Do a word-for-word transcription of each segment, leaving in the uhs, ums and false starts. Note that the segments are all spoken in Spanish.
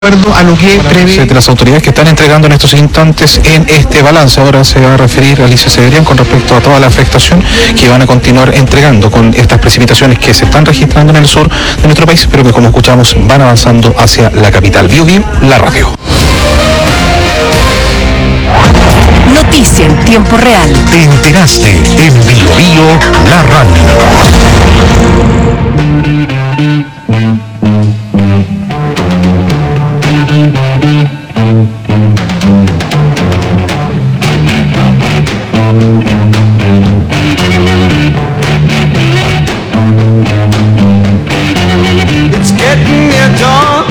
acuerdo a lo que prevé de las autoridades que están entregando en estos instantes en este balance. Ahora se va a referir Alicia Severian con respecto a toda la afectación que van a continuar entregando con estas precipitaciones que se están registrando en el sur de nuestro país, pero que, como escuchamos, van avanzando hacia la capital. Bio Bio, la radio. Noticia en tiempo real. Te enteraste en Bio Bio, la radio. It's getting near dawn.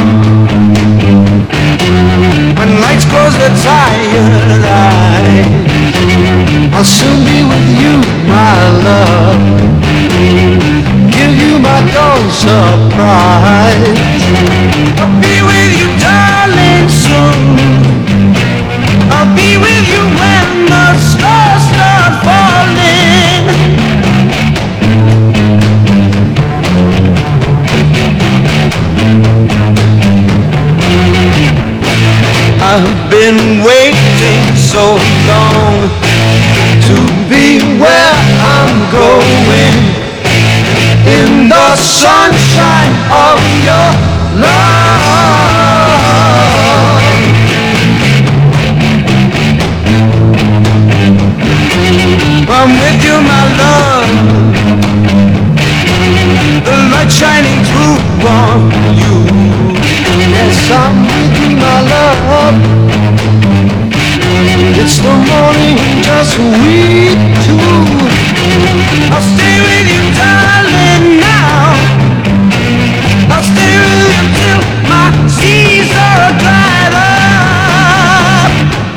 When lights close the tired eyes, I'll soon be with you, my love. Give you my dawn surprise. I'll be with you, darling, soon. I'll be with you when the stars start falling. I've been waiting so long to be where I'm going, in the sunshine of your love. I'm with you, my love, the light shining through on you. Yes, I'm with you, my love. It's the morning, just we two. I'll stay with you, darling, now. I'll stay with you till my seas are dried up.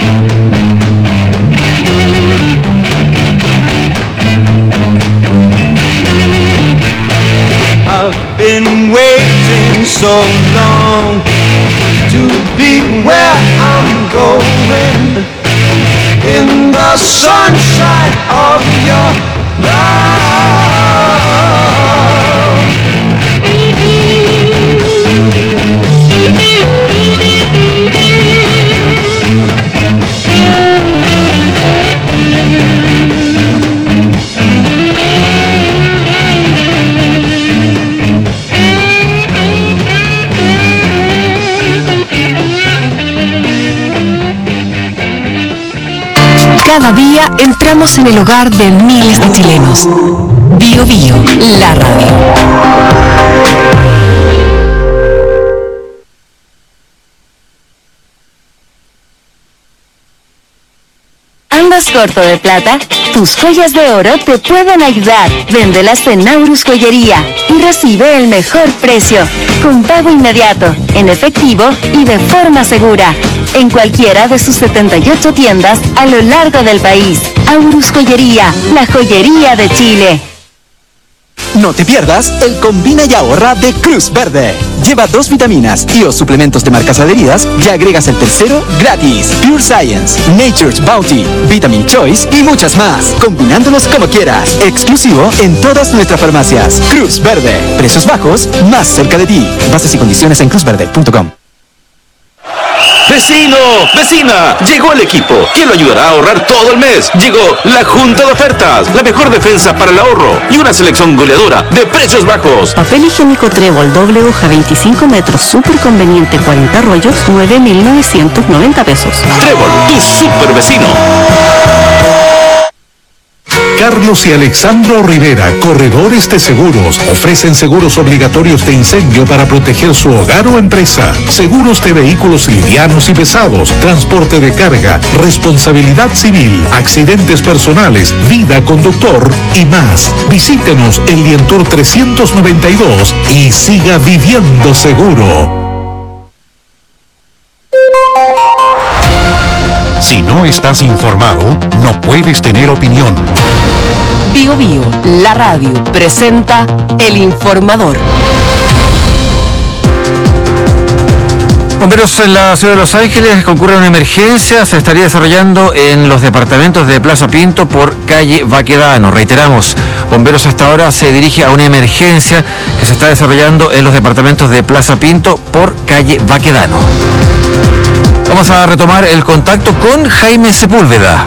I've been waiting so long to be where I'm going, in the sunshine of your love. Cada día entramos en el hogar de miles de chilenos. Bio Bio, la radio. ¿Andas corto de plata? Tus joyas de oro te pueden ayudar. Véndelas en Naurus Joyería y recibe el mejor precio, con pago inmediato, en efectivo y de forma segura, en cualquiera de sus setenta y ocho tiendas a lo largo del país. Aurus Joyería, la joyería de Chile. No te pierdas el Combina y Ahorra de Cruz Verde. Lleva dos vitaminas y o suplementos de marcas adheridas y agregas el tercero gratis. Pure Science, Nature's Bounty, Vitamin Choice y muchas más. Combinándolos como quieras. Exclusivo en todas nuestras farmacias. Cruz Verde. Precios bajos, más cerca de ti. Bases y condiciones en cruz verde punto com. ¡Vecino! ¡Vecina! Llegó el equipo que lo ayudará a ahorrar todo el mes. Llegó la Junta de Ofertas, la mejor defensa para el ahorro y una selección goleadora de precios bajos. Papel higiénico Trébol, doble hoja, veinticinco metros, súper conveniente, cuarenta rollos, nueve mil novecientos noventa pesos. Trébol, tu super vecino. Carlos y Alexandro Rivera, corredores de seguros, ofrecen seguros obligatorios de incendio para proteger su hogar o empresa, seguros de vehículos livianos y pesados, transporte de carga, responsabilidad civil, accidentes personales, vida conductor y más. Visítenos en Lientour trescientos noventa y dos y siga viviendo seguro. Si no estás informado, no puedes tener opinión. Bio Bio, la radio, presenta El Informador. Bomberos en la ciudad de Los Ángeles concurren a una emergencia, se estaría desarrollando en los departamentos de Plaza Pinto por calle Baquedano. Reiteramos, bomberos hasta ahora se dirige a una emergencia que se está desarrollando en los departamentos de Plaza Pinto por calle Baquedano. Vamos a retomar el contacto con Jaime Sepúlveda.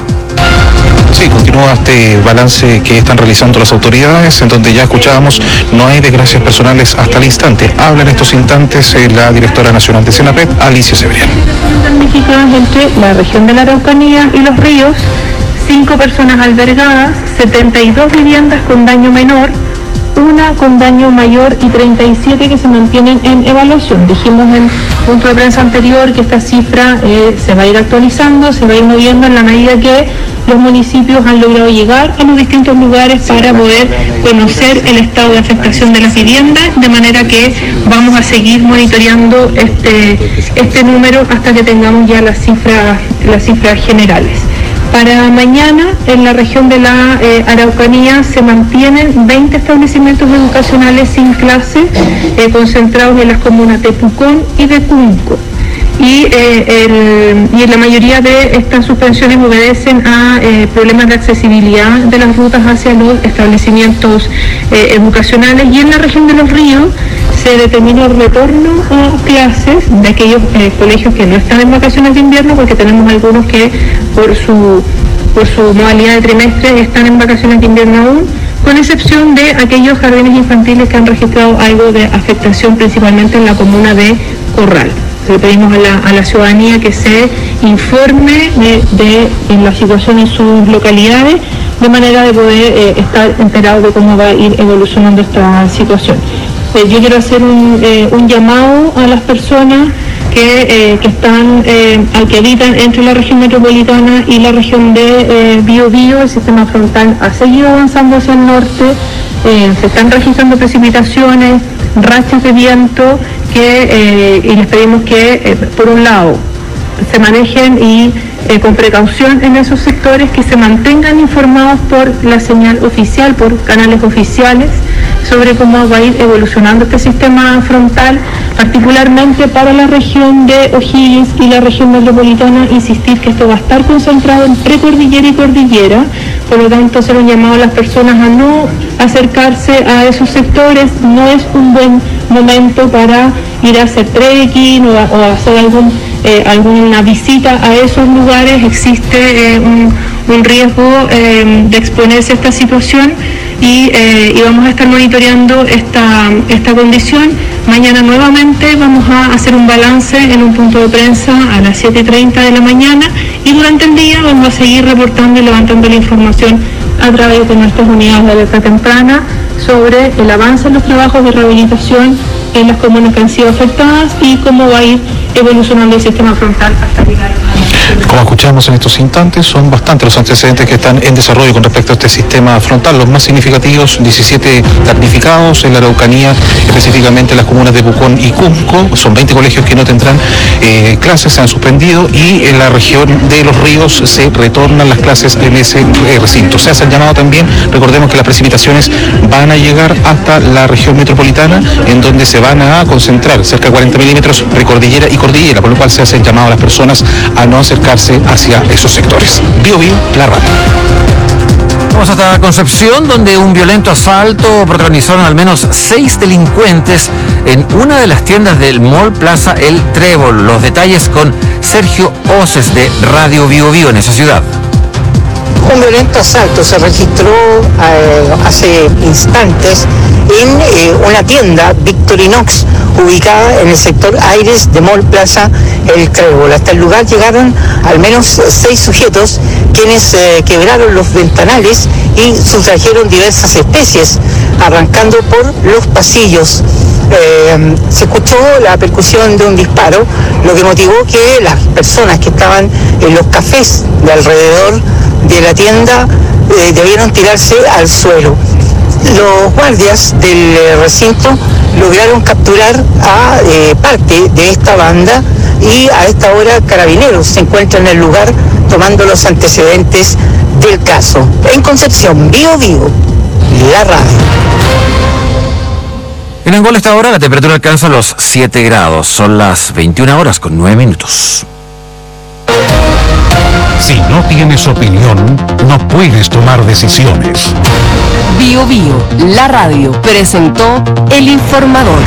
Sí, continúa este balance que están realizando las autoridades, en donde ya escuchábamos, no hay desgracias personales hasta el instante. Habla en estos instantes eh, la directora nacional de Senapred, Alicia Cebrián. Damnificadas entre la región de la Araucanía y Los Ríos, cinco personas albergadas, setenta y dos viviendas con daño menor, una con daño mayor y treinta y siete que se mantienen en evaluación. Dijimos en punto de prensa anterior que esta cifra eh, se va a ir actualizando, se va a ir moviendo en la medida que los municipios han logrado llegar a los distintos lugares para poder conocer el estado de afectación de las viviendas, de manera que vamos a seguir monitoreando este, este número hasta que tengamos ya las cifras, las cifras generales. Para mañana, en la región de la eh, Araucanía, se mantienen veinte establecimientos educacionales sin clase, eh, concentrados en las comunas de Pucón y de Cunco. Y, eh, el, y en la mayoría de estas suspensiones obedecen a eh, problemas de accesibilidad de las rutas hacia los establecimientos eh, educacionales. Y en la región de Los Ríos se determinó el retorno a clases de aquellos eh, colegios que no están en vacaciones de invierno, porque tenemos algunos que por su, por su modalidad de trimestre están en vacaciones de invierno aún, con excepción de aquellos jardines infantiles que han registrado algo de afectación, principalmente en la comuna de Corral. Le pedimos a la, a la ciudadanía que se informe de, de en la situación en sus localidades, de manera de poder eh, estar enterado de cómo va a ir evolucionando esta situación. Eh, yo quiero hacer un, eh, un llamado a las personas que, eh, que están, eh, que habitan entre la región metropolitana y la región de eh, Biobío. El sistema frontal ha seguido avanzando hacia el norte, eh, se están registrando precipitaciones, rachas de viento, que eh, y les pedimos que, eh, por un lado, se manejen y eh, con precaución en esos sectores, que se mantengan informados por la señal oficial, por canales oficiales, sobre cómo va a ir evolucionando este sistema frontal, particularmente para la región de O'Higgins y la región metropolitana. Insistir que esto va a estar concentrado en precordillera y cordillera, por lo tanto hacer un llamado a las personas a no acercarse a esos sectores. No es un buen momento para ir a hacer trekking o a, o a hacer algún, eh, alguna visita a esos lugares. Existe eh, un, un riesgo eh, de exponerse a esta situación. Y, eh, y vamos a estar monitoreando esta, esta condición. Mañana nuevamente vamos a hacer un balance en un punto de prensa a las siete y treinta de la mañana, y durante el día vamos a seguir reportando y levantando la información a través de nuestras unidades de alerta temprana sobre el avance en los trabajos de rehabilitación en las comunas que han sido afectadas y cómo va a ir evolucionando el sistema frontal hasta llegar a... Como escuchamos en estos instantes, son bastantes los antecedentes que están en desarrollo con respecto a este sistema frontal. Los más significativos, diecisiete damnificados en la Araucanía, específicamente en las comunas de Pucón y Cunco. Son veinte colegios que no tendrán eh, clases, se han suspendido, y en la región de Los Ríos se retornan las clases en ese eh, recinto. Se hace el llamado también, recordemos que las precipitaciones van a llegar hasta la región metropolitana, en donde se van a concentrar cerca de cuarenta milímetros precordillera y cordillera, por lo cual se hace el llamado a las personas a no acercarse hacia esos sectores. Bio Bio, la radio. Vamos hasta Concepción, donde un violento asalto protagonizaron al menos seis delincuentes en una de las tiendas del Mall Plaza El Trébol. Los detalles con Sergio Oces de Radio Bio Bio en esa ciudad. Un violento asalto se registró eh, hace instantes en eh, una tienda Victorinox ubicada en el sector Aires de Mall Plaza El Trébol. Hasta el lugar llegaron al menos seis sujetos, quienes eh, quebraron los ventanales y sustrajeron diversas especies, arrancando por los pasillos. Eh, se escuchó la percusión de un disparo, lo que motivó que las personas que estaban en los cafés de alrededor de la tienda eh, debieron tirarse al suelo. Los guardias del eh, recinto lograron capturar a eh, parte de esta banda, y a esta hora Carabineros se encuentra en el lugar tomando los antecedentes del caso. En Concepción, Bio Bio, la radio. En Angola esta hora la temperatura alcanza los siete grados. Son las veintiuna horas con nueve minutos. Si no tienes opinión, no puedes tomar decisiones. Bio Bio, la radio, presentó El Informador.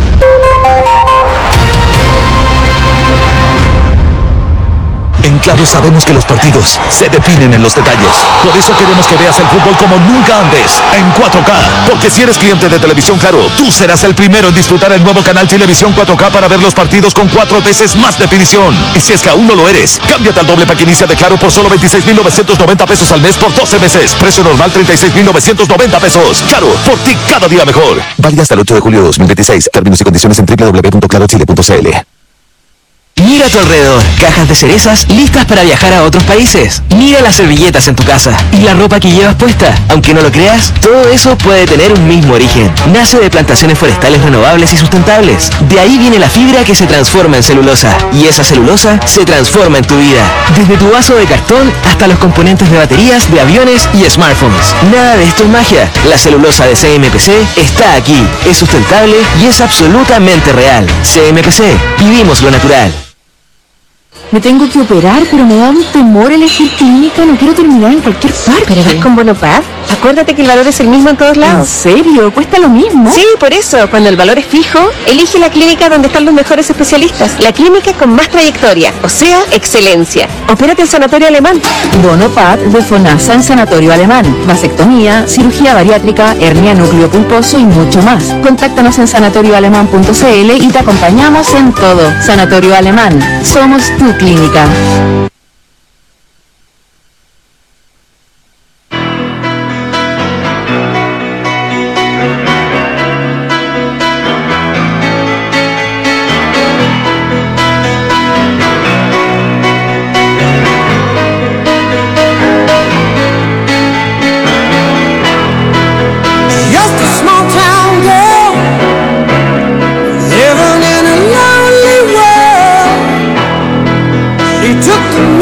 En Claro sabemos que los partidos se definen en los detalles. Por eso queremos que veas el fútbol como nunca antes, en cuatro K. Porque si eres cliente de Televisión Claro, tú serás el primero en disfrutar el nuevo canal Televisión cuatro K para ver los partidos con cuatro veces más definición. Y si es que aún no lo eres, cámbiate al doble pack inicia de Claro por solo veintiséis mil novecientos noventa pesos al mes por doce meses. Precio normal treinta y seis mil novecientos noventa pesos. Claro, por ti cada día mejor. Válida hasta el ocho de julio de dos mil veintiséis. Términos y condiciones en doble u doble u doble u punto claro chile punto c l. Mira a tu alrededor, cajas de cerezas listas para viajar a otros países. Mira las servilletas en tu casa y la ropa que llevas puesta. Aunque no lo creas, todo eso puede tener un mismo origen. Nace de plantaciones forestales renovables y sustentables. De ahí viene la fibra que se transforma en celulosa. Y esa celulosa se transforma en tu vida. Desde tu vaso de cartón hasta los componentes de baterías, de aviones y smartphones. Nada de esto es magia. La celulosa de C M P C está aquí. Es sustentable y es absolutamente real. C M P C. Vivimos lo natural. Me tengo que operar, pero me da un temor elegir clínica. No quiero terminar en cualquier parte. ¿Pero vas con Bonopad? Acuérdate que el valor es el mismo en todos lados. ¿En serio? ¿Cuesta lo mismo? Sí, por eso. Cuando el valor es fijo, elige la clínica donde están los mejores especialistas. La clínica con más trayectoria, o sea, excelencia. Opérate en Sanatorio Alemán. Bonopad de FONASA en Sanatorio Alemán. Vasectomía, cirugía bariátrica, hernia núcleo pulposo y mucho más. Contáctanos en sanatorio alemán punto c l y te acompañamos en todo. Sanatorio Alemán. Somos tu clínica. Took the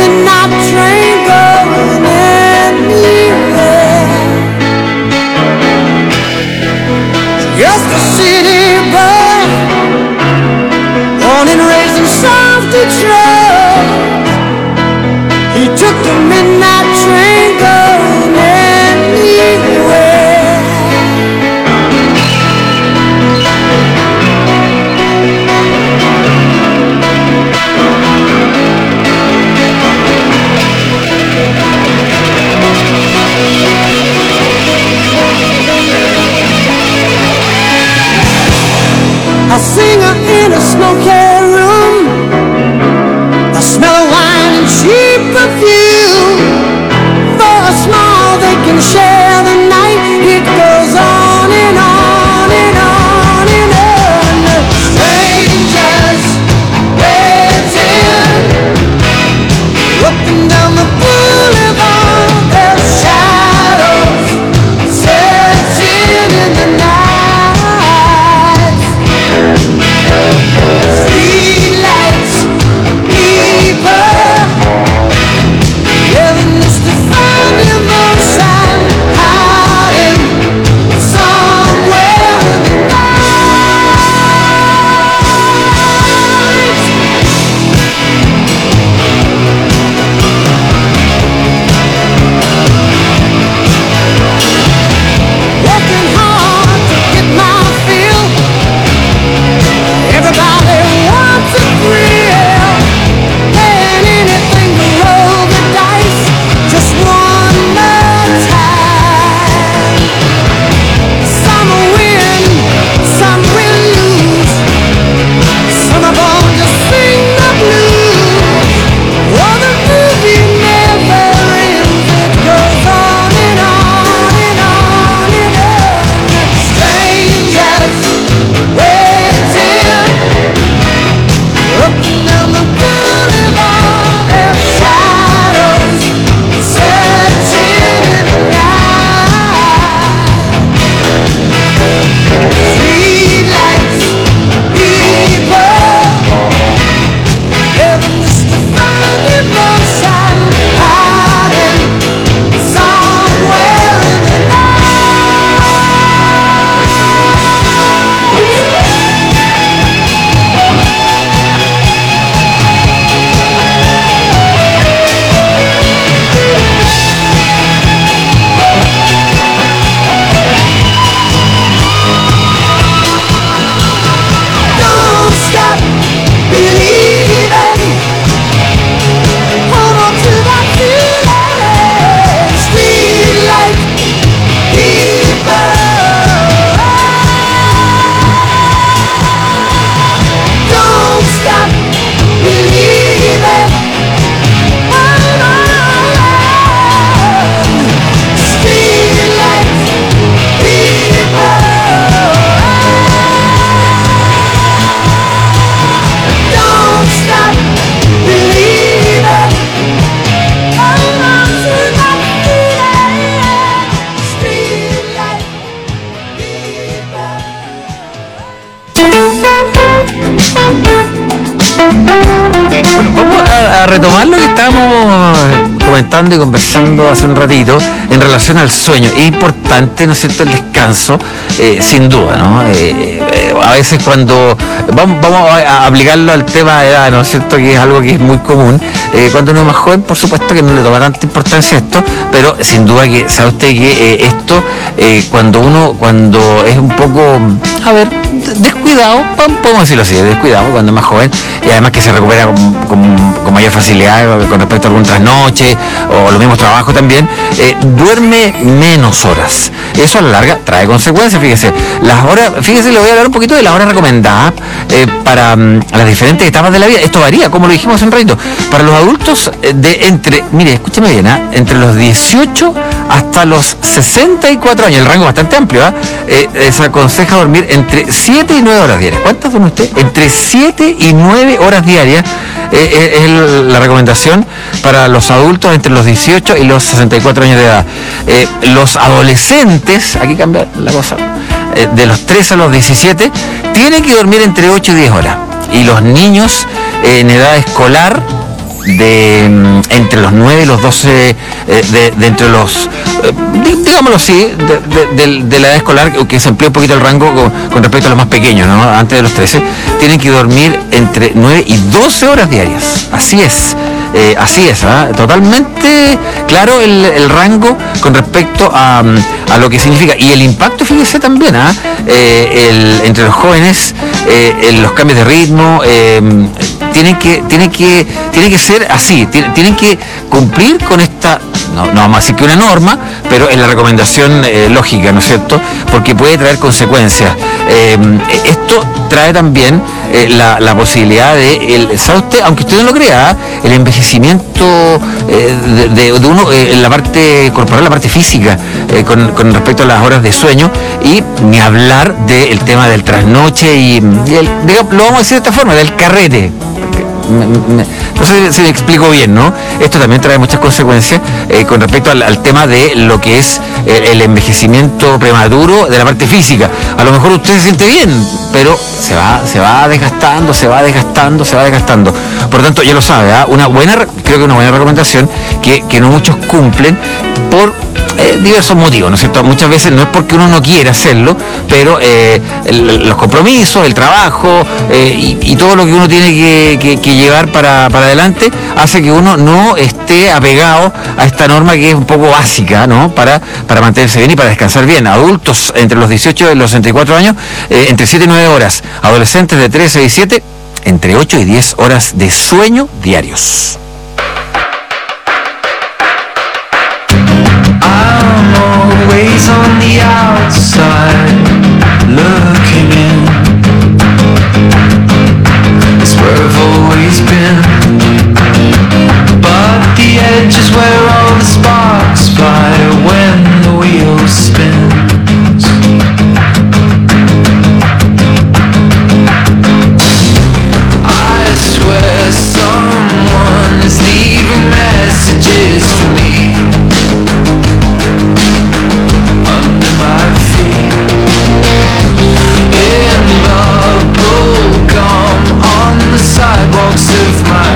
retomar lo que estábamos comentando y conversando hace un ratito en relación al sueño, es importante, ¿no es cierto?, el descanso, eh, sin duda, ¿no? Eh, eh, a veces cuando vamos, vamos a aplicarlo al tema de edad, ¿no es cierto?, que es algo que es muy común, eh, cuando uno es más joven, por supuesto que no le toma tanta importancia esto, pero sin duda que sabe usted que eh, esto, eh, cuando uno, cuando es un poco, a ver, descuidado, podemos decirlo así, descuidado cuando es más joven, y además que se recupera con, con, con mayor facilidad con respecto a algún trasnoche o los mismos trabajos también, eh, duerme menos horas. Eso a la larga trae consecuencias, fíjese. Las horas, fíjese, le voy a hablar un poquito de las horas recomendadas eh, para um, las diferentes etapas de la vida. Esto varía, como lo dijimos hace un ratito. Para los adultos eh, de entre, mire, escúcheme bien, ¿eh? entre los dieciocho hasta los sesenta y cuatro años, el rango bastante amplio, ¿eh? Eh, se aconseja dormir entre siete y nueve horas diarias. ¿Cuántas duerme usted? Entre siete y nueve horas diarias eh, es el, la recomendación para los adultos entre los dieciocho y los sesenta y cuatro años de edad. Eh, los adolescentes, aquí cambia la cosa, eh, de los trece a los diecisiete, tienen que dormir entre ocho y diez horas. Y los niños eh, en edad escolar, de entre los nueve y los doce, eh, de, de entre los, eh, digámoslo así, de, de, de, de la edad escolar, que se amplía un poquito el rango con, con respecto a los más pequeños, ¿no? Antes de los trece, tienen que dormir entre nueve y doce horas diarias. Así es. Eh, así es, ¿eh? Totalmente claro el, el rango con respecto a, a lo que significa. Y el impacto, fíjese también, ¿eh? Eh, el, entre los jóvenes, eh, en los cambios de ritmo, eh, tienen que, tienen que, tienen que ser así, tienen, tienen que cumplir con esta, no, no vamos a decir que una norma, pero es la recomendación eh, lógica, ¿no es cierto? Porque puede traer consecuencias. Eh, esto trae también eh, la, la posibilidad de, el, ¿sabe usted? Aunque usted no lo crea, el envejecimiento eh, de, de, de uno eh, en la parte corporal, la parte física, eh, con, con respecto a las horas de sueño, y ni hablar del tema del trasnoche y, y el, digamos, lo vamos a decir de esta forma, del carrete. Me, me, no sé si me explico bien, ¿no? Esto también trae muchas consecuencias eh, con respecto al, al tema de lo que es el, el envejecimiento prematuro de la parte física. A lo mejor usted se siente bien, pero se va, se va desgastando, se va desgastando, se va desgastando. Por lo tanto, ya lo sabe, ¿eh? Una buena, creo que una buena recomendación que, que no muchos cumplen por eh, diversos motivos, ¿no es cierto? Muchas veces no es porque uno no quiera hacerlo, pero eh, el, los compromisos, el trabajo eh, y, y todo lo que uno tiene que, que, que llevar para, para adelante hace que uno no esté apegado a esta norma que es un poco básica, ¿no? Para, para mantenerse bien y para descansar bien. Adultos entre los dieciocho y los sesenta y cuatro años, eh, entre siete y nueve horas. Adolescentes de trece a diecisiete, entre ocho y diez horas de sueño diarios. Always on the outside, looking in. It's where I've always been. But the edge is where all the sparks fly when the wheel spins. I swear someone is leaving messages for me. Sidewalks of my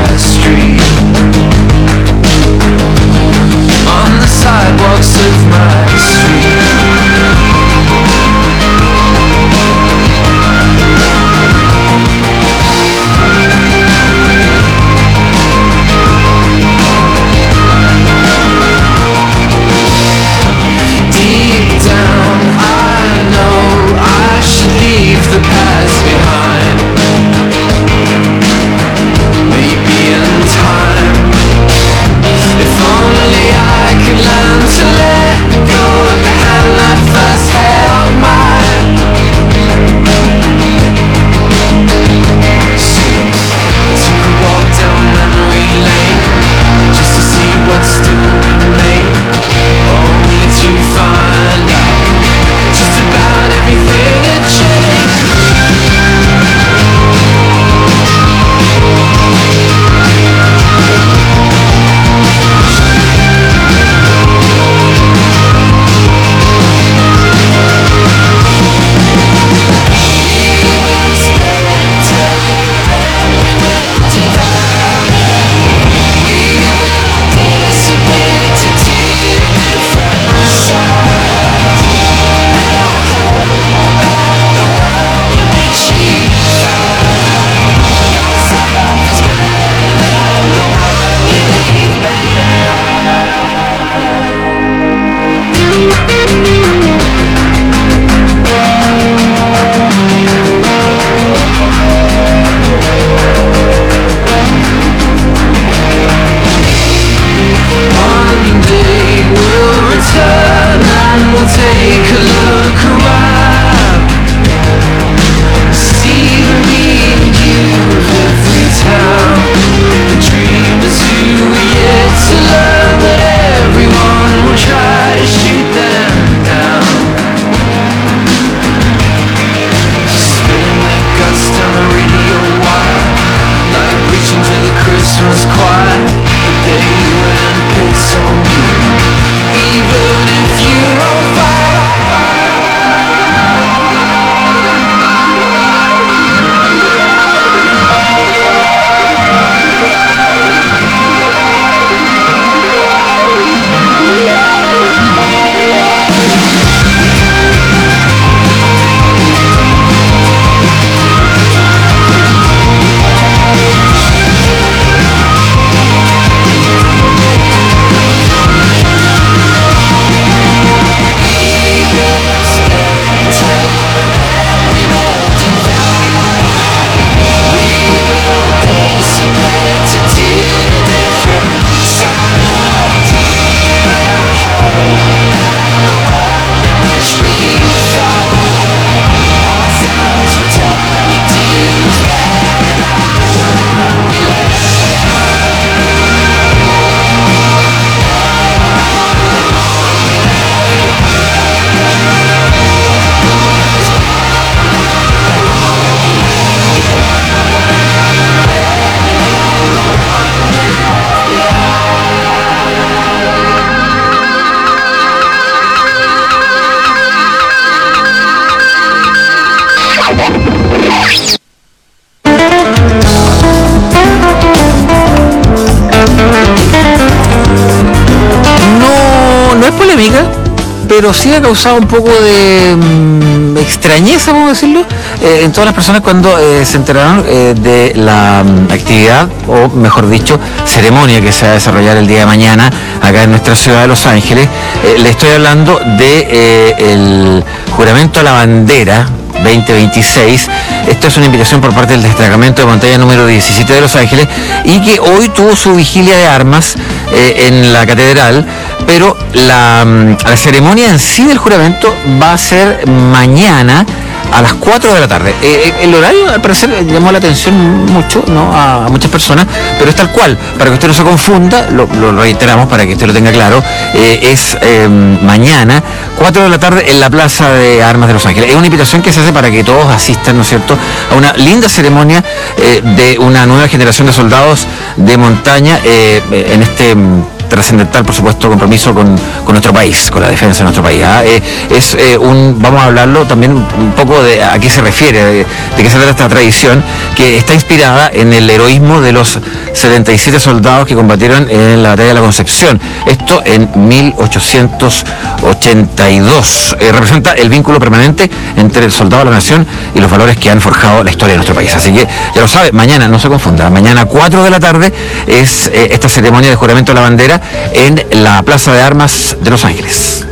pero sí ha causado un poco de mmm, extrañeza, vamos a decirlo, eh, en todas las personas cuando eh, se enteraron eh, de la um, actividad, o mejor dicho, ceremonia que se va a desarrollar el día de mañana acá en nuestra ciudad de Los Ángeles. Eh, le estoy hablando de eh, el juramento a la bandera veinte veintiséis. Esto es una invitación por parte del destacamento de montaña número diecisiete de Los Ángeles y que hoy tuvo su vigilia de armas eh, en la catedral, pero la, la ceremonia en sí del juramento va a ser mañana a las cuatro de la tarde. Eh, el horario al parecer llamó la atención mucho, ¿no?, a, a muchas personas, pero es tal cual, para que usted no se confunda, lo, lo reiteramos para que usted lo tenga claro, eh, es eh, mañana, cuatro de la tarde en la Plaza de Armas de Los Ángeles. Es una invitación que se hace para que todos asistan, ¿no es cierto?, a una linda ceremonia eh, de una nueva generación de soldados de montaña eh, en este trascendental, por supuesto, compromiso con, con nuestro país, con la defensa de nuestro país. ¿ah? Eh, es eh, un, vamos a hablarlo también un poco de a qué se refiere, de, de qué se trata esta tradición, que está inspirada en el heroísmo de los setenta y siete soldados que combatieron en la batalla de la Concepción. Esto en mil ochocientos ochenta y dos. Eh, representa el vínculo permanente entre el soldado de la nación y los valores que han forjado la historia de nuestro país. Así que, ya lo sabe, mañana, no se confunda, mañana cuatro de la tarde es eh, esta ceremonia de juramento de la bandera en la Plaza de Armas de Los Ángeles.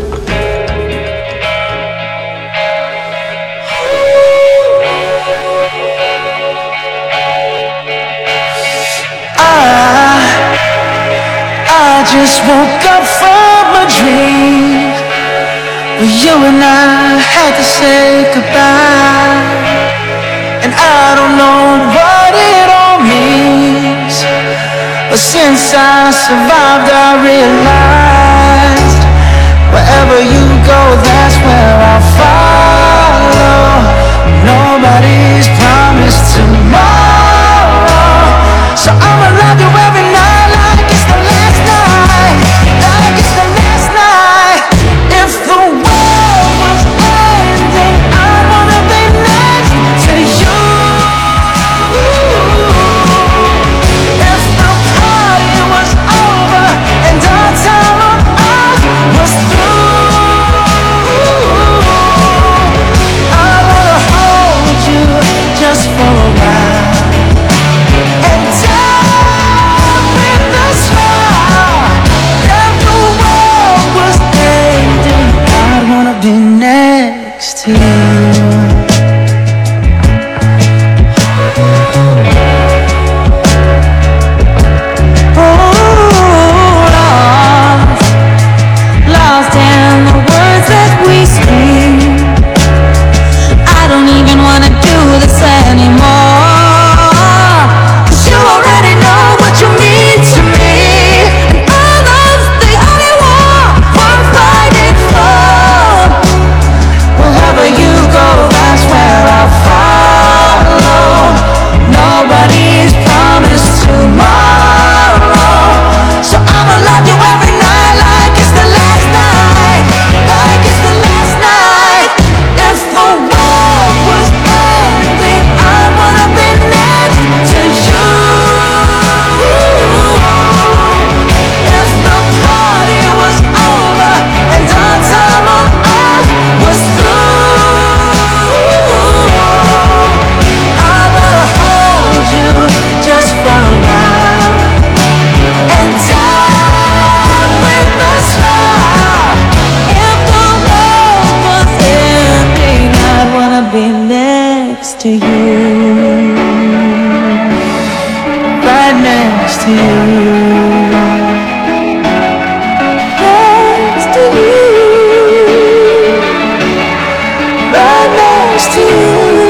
I, I just woke up from a dream where you and I had to say goodbye, and I don't know what it all means. But since I survived, I realized wherever you go, that's where I'll follow. Nobody's promised tomorrow, so I'ma love you every night like it's the last night, like it's the last night. If the world was ending, I'd wanna be next to you. To you. To you, right next to you, next to you, right next to you.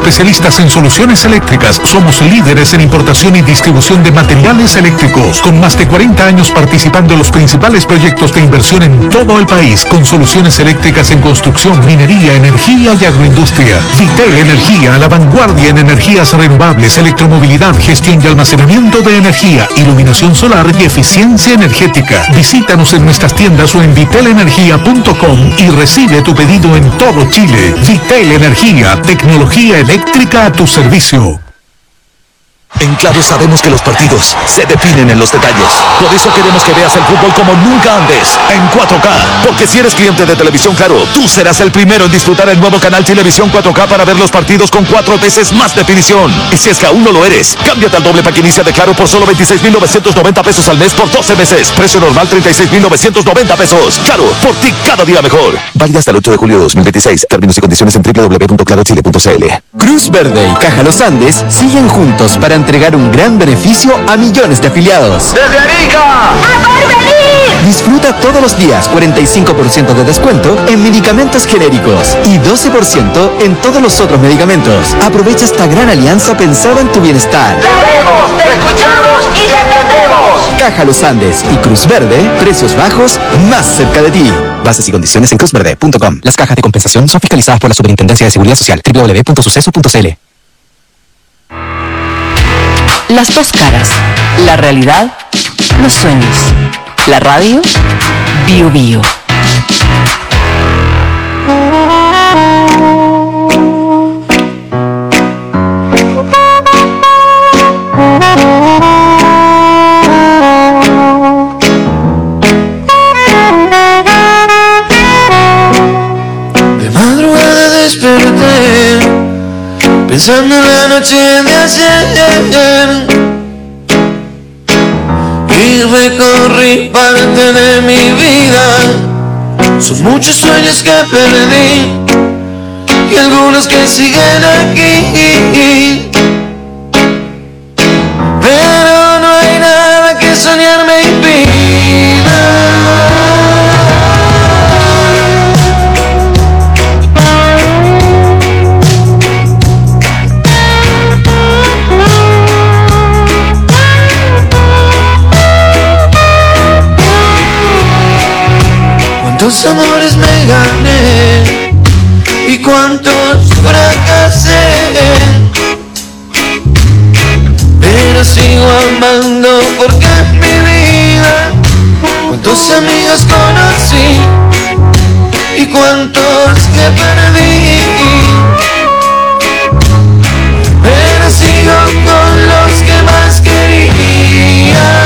Especialistas en soluciones eléctricas, somos líderes en importación y distribución de materiales eléctricos, con más de cuarenta años participando en los principales proyectos de inversión en todo el país, con soluciones eléctricas en construcción, minería, energía y agroindustria. Vitel Energía, a la vanguardia en energías renovables, electromovilidad, gestión y almacenamiento de energía, iluminación solar y eficiencia energética. Visítanos en nuestras tiendas o en vitel energía punto com y recibe tu pedido en todo Chile. Vitel Energía, tecnología eléctrica a tu servicio. En Claro sabemos que los partidos se definen en los detalles. Por eso queremos que veas el fútbol como nunca antes, en cuatro K. Porque si eres cliente de Televisión Claro, tú serás el primero en disfrutar el nuevo canal Televisión cuatro K para ver los partidos con cuatro veces más definición. Y si es que aún no lo eres, cámbiate al doble pack inicia de Claro por solo veintiséis mil novecientos noventa pesos al mes por doce meses. Precio normal treinta y seis mil novecientos noventa pesos. Claro, por ti cada día mejor. Válida hasta el ocho de julio de dos mil veintiséis. Términos y condiciones en doble u doble u doble u punto claro chile punto c l. Cruz Verde y Caja Los Andes siguen juntos para entregar un gran beneficio a millones de afiliados. ¡Desde Arica! ¡A Porvenir! Disfruta todos los días cuarenta y cinco por ciento de descuento en medicamentos genéricos y doce por ciento en todos los otros medicamentos. Aprovecha esta gran alianza pensada en tu bienestar. ¡Te vemos, te escuchamos y te entendemos! Caja Los Andes y Cruz Verde, precios bajos más cerca de ti. Bases y condiciones en cruz verde punto com. Las cajas de compensación son fiscalizadas por la Superintendencia de Seguridad Social. doble u doble u doble u punto suceso punto c l. Las dos caras, la realidad, los sueños. La radio, Bio Bio. De madrugada desperté, pensando en la noche de ayer, y recorrí parte de mi vida. Son muchos sueños que perdí y algunos que siguen aquí, pero no hay nada que soñar me impida. Cuántos amores me gané y cuántos fracasé, pero sigo amando porque es mi vida. Cuántos amigos conocí y cuántos que perdí, pero sigo con los que más quería.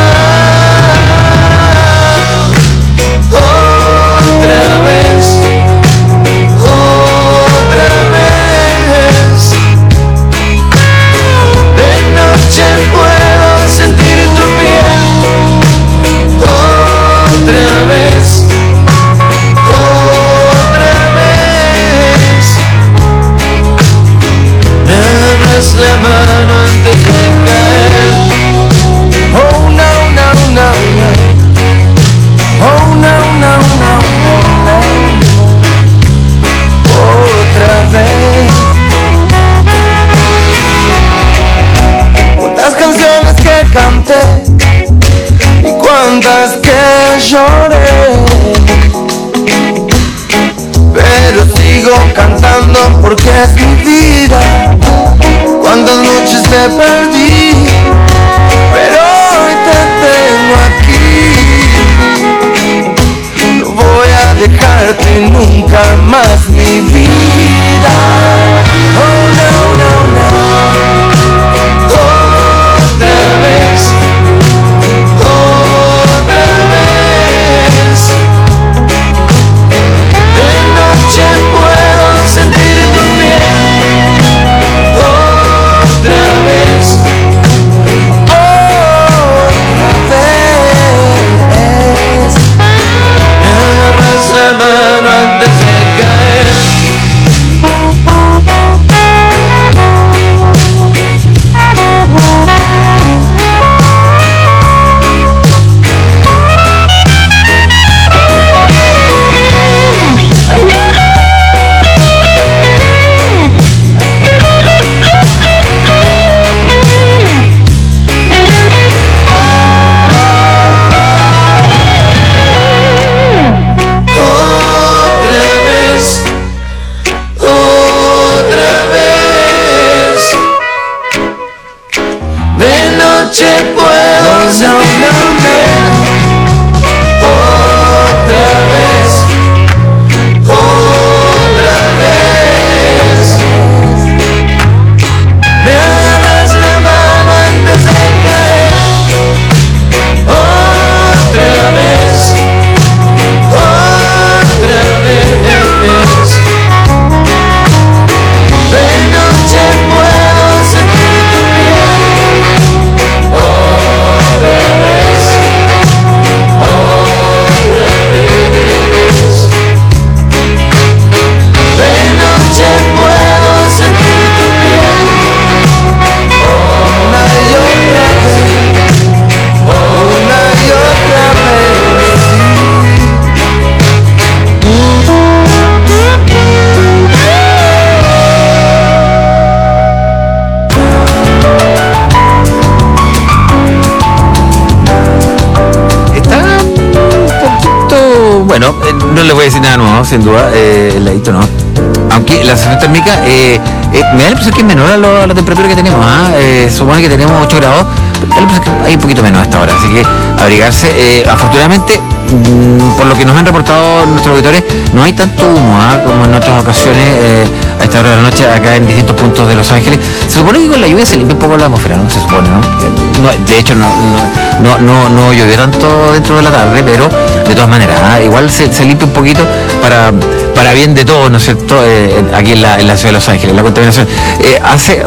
Otra vez, otra vez, de noche puedo sentir tu piel. Otra vez, otra vez, me agarras la mano antes de caer. Oh no, no, no, no. Oh no, no, no, no, otra vez. Cuántas canciones que canté y cuántas que lloré, pero sigo cantando porque es mi vida. Cuántas noches te perdí, pero hoy te tengo aquí. Voy a dejarte nunca más mi vida. Oh no, no, no. Otra vez, otra vez. De noche puedo sentir tu piel. Otra vez, otra vez. La mano antes de caer. les voy a decir nada nuevo, sin duda, eh, el ladito no. Aunque la sensación térmica, eh, eh, me da la impresión que es menor a, lo, a la temperatura que tenemos, ¿ah? eh, supone que tenemos ocho grados, me da la impresión que hay un poquito menos hasta ahora, así que abrigarse. Eh, afortunadamente, mmm, por lo que nos han reportado nuestros auditores, no hay tanto humo, ¿ah? como en otras ocasiones, eh, a esta hora de la noche, acá en distintos puntos de Los Ángeles. Se supone que con la lluvia se limpia un poco la atmósfera, ¿no? Se supone, ¿no? no de hecho, no, no, no, no llovió tanto dentro de la tarde, pero de todas maneras, ¿ah? igual se, se limpia un poquito para... para bien de todos, ¿no es cierto? Eh, aquí en la, en la ciudad de Los Ángeles, la contaminación. Eh, hace,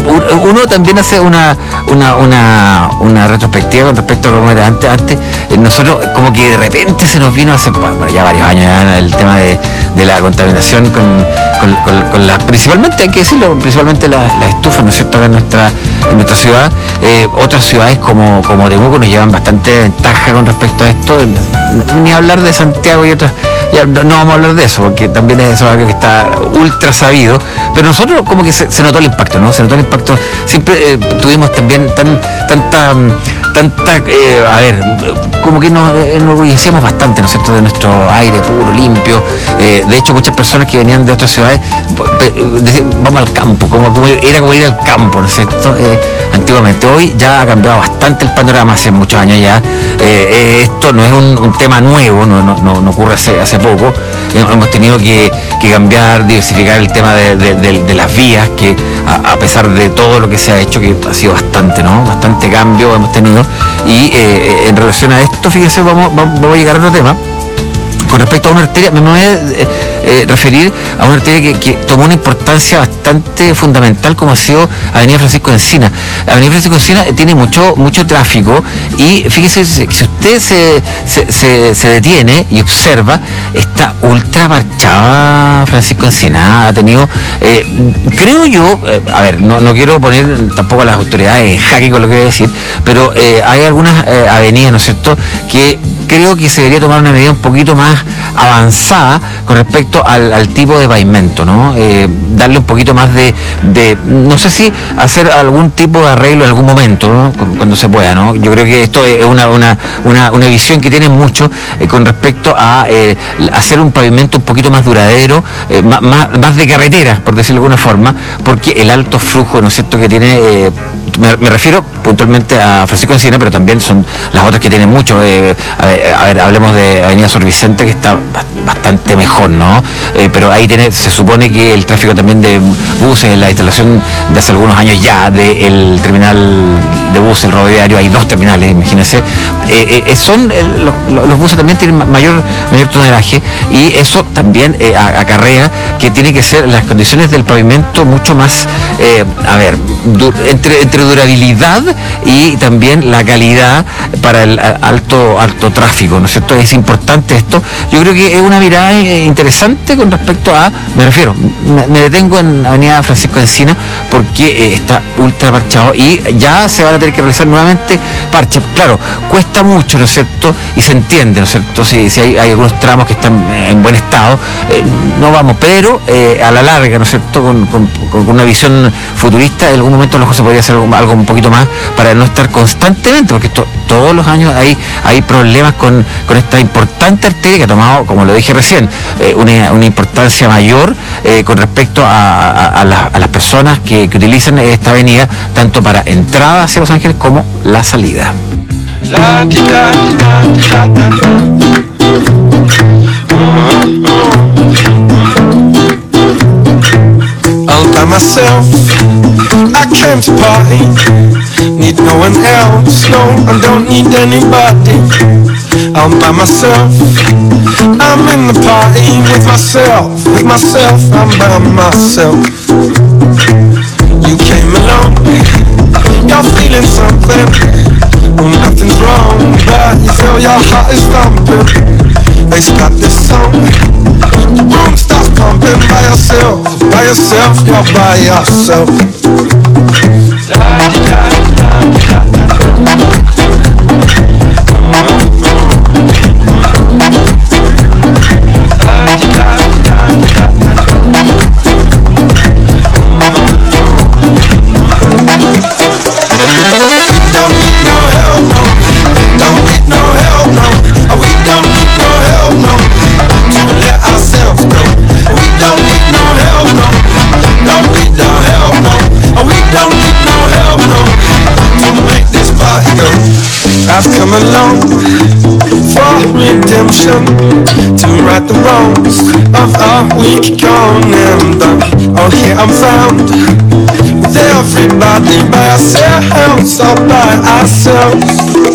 uno también hace una, una, una, una retrospectiva con respecto a cómo era antes. Antes, eh, nosotros como que de repente se nos vino hace bueno, ya varios años ya, el tema de, de la contaminación con, con, con, con la, principalmente, hay que decirlo, principalmente las la estufas, ¿no es cierto? Acá en nuestra, en nuestra ciudad. Eh, otras ciudades como, como Temuco nos llevan bastante ventaja con respecto a esto. Ni hablar de Santiago y otras. Ya no, no vamos a hablar de eso, porque también es algo que está ultra sabido, pero nosotros como que se, se notó el impacto, ¿no? Se notó el impacto, siempre eh, tuvimos también tan, tanta, tanta, eh, a ver, como que nos enorgullecíamos bastante, ¿no es cierto?, de nuestro aire puro, limpio. Eh, de hecho, muchas personas que venían de otras ciudades decían, vamos al campo, como, como era como ir al campo, ¿no es cierto?, eh, antiguamente. Hoy ya ha cambiado bastante el panorama, hace muchos años ya. Eh, esto no es un, un tema nuevo, no, no, no, no ocurre hace, hace poco. Hemos tenido que, que cambiar, diversificar el tema de, de, de, de las vías, que a, a pesar de todo lo que se ha hecho, que ha sido bastante, ¿no? Bastante cambio hemos tenido. Y eh, en relación a esto, fíjense, vamos, vamos, vamos a llegar a otro tema. Con respecto a una arteria, me voy a eh, eh, referir a una arteria que, que tomó una importancia bastante fundamental, como ha sido Avenida Francisco Encina. Avenida Francisco Encina eh, tiene mucho mucho tráfico y fíjese, si usted se, se, se, se detiene y observa, está ultra parchada Francisco Encina. Ha tenido, eh, creo yo, eh, a ver, no, no quiero poner tampoco a las autoridades en jaque con lo que voy a decir, pero eh, hay algunas eh, avenidas, ¿no es cierto?, que creo que se debería tomar una medida un poquito más avanzada con respecto al, al tipo de pavimento, ¿no? Eh, darle un poquito más de, de, no sé si hacer algún tipo de arreglo en algún momento, ¿no?, cuando se pueda, ¿no? Yo creo que esto es una, una, una, una visión que tienen mucho eh, con respecto a eh, hacer un pavimento un poquito más duradero, eh, más, más de carretera, por decirlo de alguna forma, porque el alto flujo, ¿no es cierto?, que tiene, eh, me, me refiero puntualmente a Francisco Encina, pero también son las otras que tienen mucho. Eh, a, ver, a ver, hablemos de Avenida Sor Vicente, que está bastante mejor, ¿no? Eh, pero ahí tiene, se supone que el tráfico también de buses, la instalación de hace algunos años ya del terminal de buses, el rodoviario, hay dos terminales, imagínense. Eh, eh, son eh, los, los buses también tienen mayor mayor tonelaje y eso también eh, acarrea que tiene que ser las condiciones del pavimento mucho más, eh, a ver, du entre, entre durabilidad y también la calidad para el alto alto tráfico, ¿no es cierto? Es importante esto. Yo creo que es una mirada interesante con respecto a, me refiero, me, me detengo en Avenida Francisco Encina porque eh, está ultra parchado y ya se van a tener que realizar nuevamente parches. Claro, cuesta mucho, ¿no es cierto? Y se entiende, ¿no es cierto? Si, si hay, hay algunos tramos que están en buen estado, eh, no vamos, pero eh, a la larga, ¿no es cierto? Con, con, con una visión futurista, en algún momento a lo mejor se podría hacer algo, algo un poquito más para no estar constantemente, porque esto, todos los años hay, hay problemas con, con esta importante arteria que ha tomado, como lo dije recién, eh, una, una importancia mayor eh, con respecto a, a, a, la, a las personas que, que utilizan esta avenida, tanto para entrada hacia Los Ángeles como la salida. All by myself, I came to party. Need no one else, no, I don't need anybody. All by myself, I'm in the party with myself, with myself, I'm by myself. You came along, you're feeling something. Oh, nothing's wrong, but you feel your heart is thumping. They start this song, the room starts pumping. By yourself, by yourself, you're by yourself. Too come along for redemption, to right the wrongs of our week gone and done. Oh, here I'm found with everybody by ourselves, all by ourselves.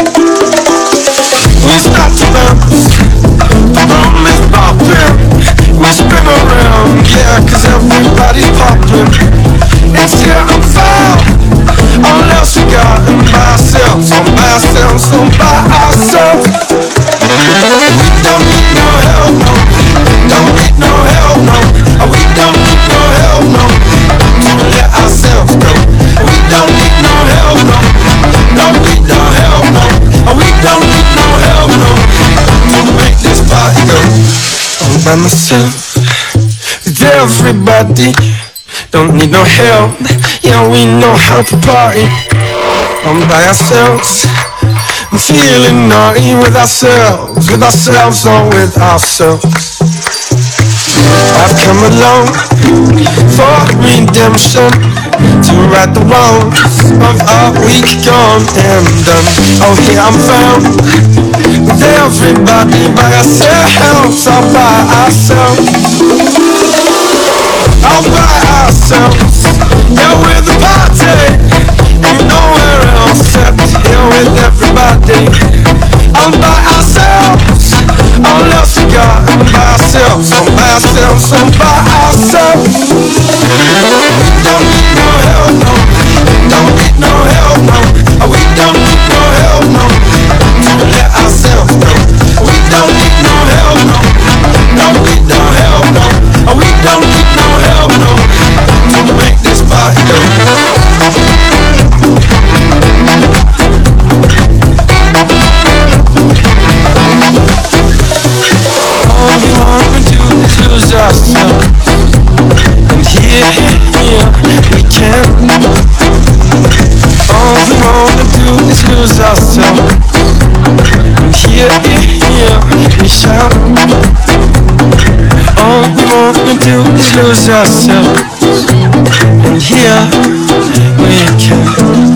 We start to bounce, the room is popping, we spin around, yeah, cause everybody's popping. It's here I'm found, all else we got, and by ourselves, all by ourselves, all by ourselves. We don't need no help, no, don't need no help, no. We don't need no help, no, to let ourselves go. We don't need no help, no, no need no help, no. We don't need no help, no, to make this party go. All by myself, with everybody. Don't need no help, yeah, we know how to party. All by ourselves, I'm feeling naughty with ourselves, with ourselves, or with ourselves. I've come along for redemption, to right the wrongs of our week gone and done. Oh, here I'm found with everybody by ourselves, all by ourselves. All by ourselves, yeah, we're the party, ain't nowhere else except here with everybody. All by ourselves, all else we got, all by ourselves, all by ourselves, all by ourselves. We don't need no help, no, don't need no help, no. We don't need no help, no, to let ourselves go. We don't need no help, no, no need no help, no. We don't need no help, no, to make this party go. All we wanna do is lose ourselves, and here, here we can. All we wanna do is lose ourselves, and here, here we shout. All we wanna do is lose ourselves, and here we can.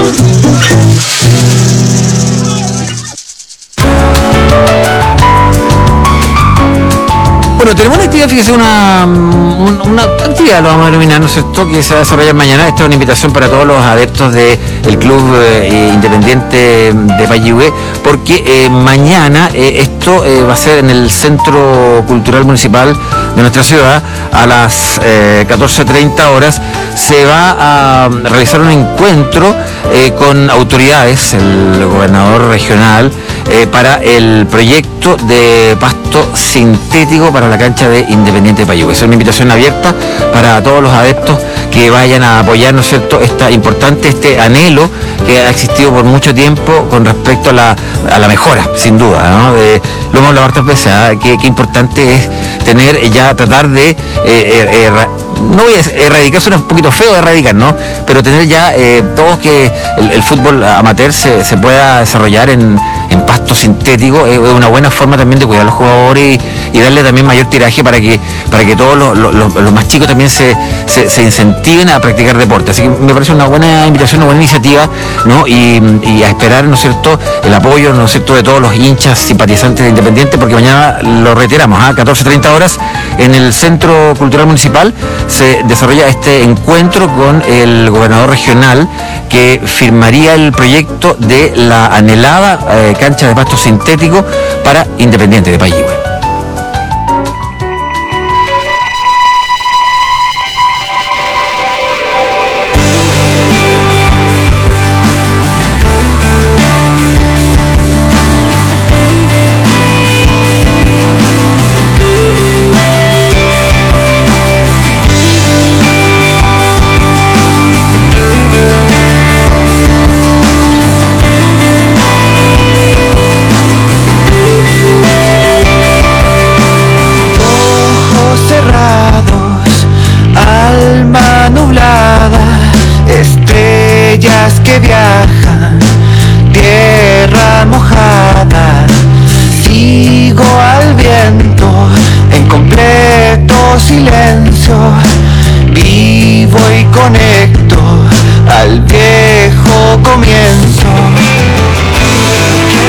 Bueno, tenemos una actividad, fíjese, una, una, una actividad, lo vamos a denominar, ¿no es cierto?, que se va a desarrollar mañana. Esta es una invitación para todos los adeptos del Club eh, Independiente de Payihue, porque eh, mañana eh, esto eh, va a ser en el Centro Cultural Municipal de nuestra ciudad, a las eh, catorce treinta horas. Se va a realizar un encuentro eh, con autoridades, el gobernador regional, eh, para el proyecto de pasto sintético para la cancha de Independiente de Payihue. Es una invitación abierta para todos los adeptos que vayan a apoyar, ¿no es cierto?, esta importante, este anhelo que ha existido por mucho tiempo con respecto a la, a la mejora, sin duda, ¿no? De, lo hemos hablado hartas veces, ¿eh? qué, qué importante es tener ya, tratar de, eh, eh, no voy a erradicar, suena un poquito feo de erradicar, ¿no? Pero tener ya eh, todos que el, el fútbol amateur se, se pueda desarrollar en, en pasto sintético, es eh, una buena forma también de cuidar a los jugadores y, y darle también mayor tiraje para que para que todos los, los, los más chicos también se, se, se incentiven a practicar deporte. Así que me parece una buena invitación, una buena iniciativa, ¿no? Y, y a esperar, ¿no es cierto?, el apoyo, ¿no es cierto?, de todos los hinchas simpatizantes de Independiente, porque mañana lo reiteramos, a ¿eh? catorce treinta horas en el Centro Cultural Municipal se desarrolla este encuentro con el gobernador regional, que firmaría el proyecto de la anhelada eh, cancha de pasto sintético para Independiente de Payihue. Que viajan, tierra mojada, sigo al viento en completo silencio, vivo y conecto al viejo comienzo.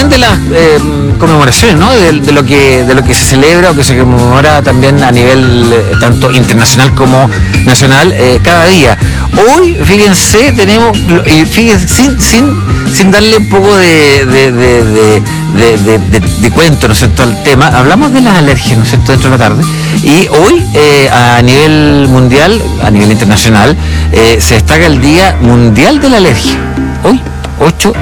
también de las eh, conmemoraciones, ¿no? De, de lo que de lo que se celebra o que se conmemora también a nivel eh, tanto internacional como nacional eh, cada día. Hoy, fíjense, tenemos, y fíjense, sin, sin, sin darle un poco de, de, de, de, de, de, de, de cuento, ¿no es cierto?, al tema, hablamos de las alergias, ¿no es cierto?, dentro de la tarde. Y hoy, eh, a nivel mundial, a nivel internacional, eh, se destaca el Día Mundial de la Alergia. Hoy, ocho